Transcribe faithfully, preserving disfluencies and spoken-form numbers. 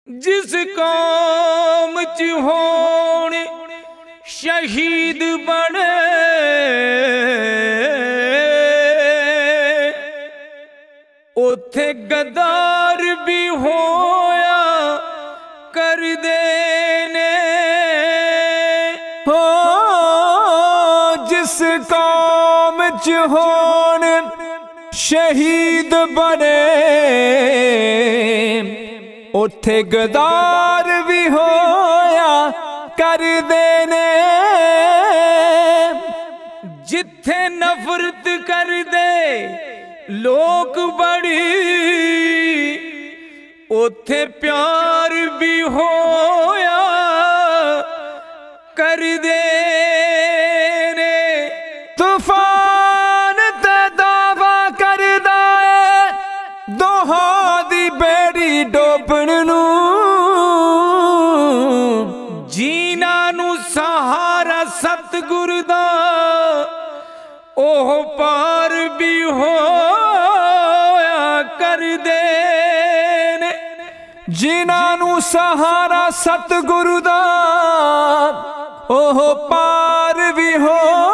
जिस कौम च होण शहीद बने उथे गद्दार भी होया कर देने हो। जिस कौम च होण शहीद बने उथे गद्दार भी होया कर देने। जिथे नफरत कर दे लोग बड़ी उथे प्यार भी होया कर देने। तूफान ते दावा करदा है दोहां दी बेड़ी डोबण नू, जीना नू सहारा सतगुर दा ओह पार भी होया कर देने। जीना नू सहारा सतगुर दा ओह पार भी हो